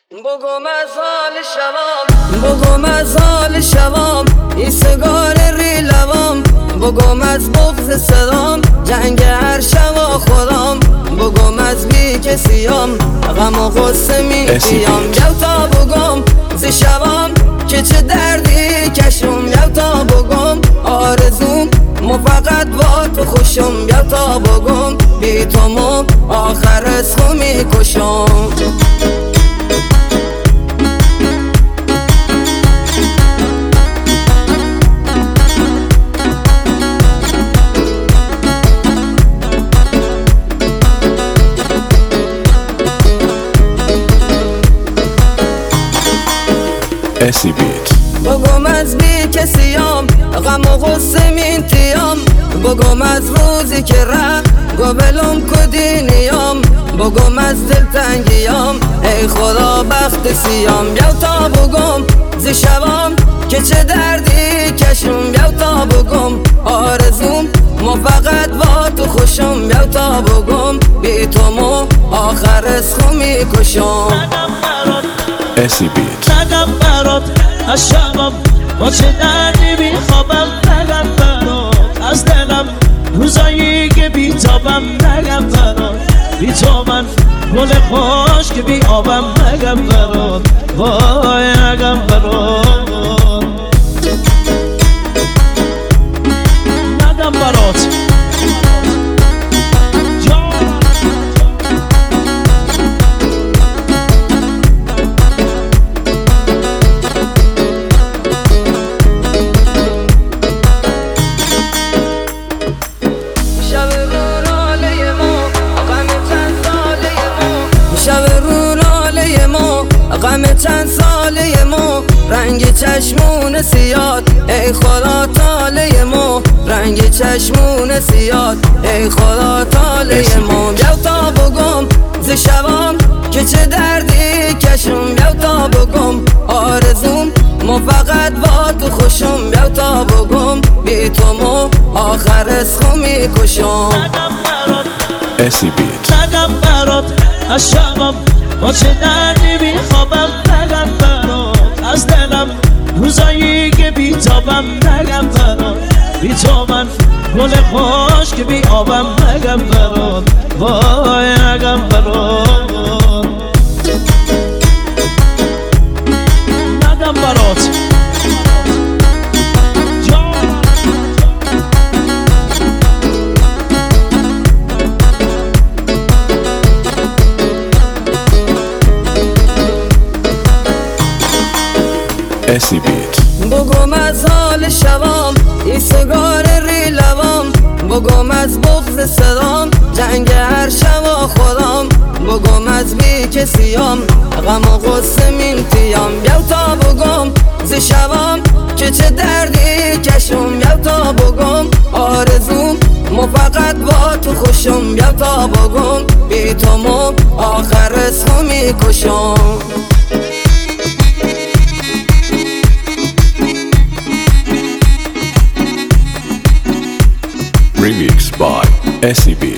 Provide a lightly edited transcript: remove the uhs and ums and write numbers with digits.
بگم از حال شوام، بگم از حال شوام، این سگار ری لوام، بگم از بغض صدام، جنگ هر شوا خودم، بگم از بی کسیام، غم و غصه میتیام، یو تا بگم زی شوام که چه دردی کشم، یو تا بگم آرزوم مو فقط با تو خوشم، یو تا بگم بی تو مو آخر اسخو میکشم. بگم از بی کسیام، غم و غصه مینتیام، بگم از روزی که ره گوبلم کدینیام، بگم از دلتنگیام ای خدا بخت سیام، یو تا بگم زی شوام که چه دردی کشم، یو تا بگم آرزوم مو فقط با تو خوشم، یو تا بگم بی تو مو آخر اسخو میکشم. نگم برات از شبم با چه دردی میخوابم، نگم برات از دلم روزایی که بیتابم، نگم برات بی تو من گل خوش که بی آبم، نگم برات وای نگم برات، نگم برات غم چند ساله مو، رنگ چشمون سیاد ای خدا تاله مو، رنگ چشمون سیاد ای خدا تاله مو، یو تا بگم زی شوام که چه دردی کشم، یو تا بگم آرزوم مو فقط با تو خوشم، یو تا بگم بی تو مو آخر اسخو میکشم. نگم برات از شبم با چه دردی میخوابم، نگم برات از دلم روزایی که بیتابم، نگم برات بی تو من گل خوش که بی آبم، نگم برات وای نگم برات، نگم برات بگم از حال شوام، این سگار ری لوام، بگم از بغض صدام، جنگ هر شوا خودم، بگم از بی کسیام، غم و غصه مینتیام، یو تا بگم زی شوام که چه دردی کشم، یو تا بگم آرزوم مو فقط با تو خوشم، یو تا بگم بی تو مو آخر اسخو میکشم. Remixed by SCB.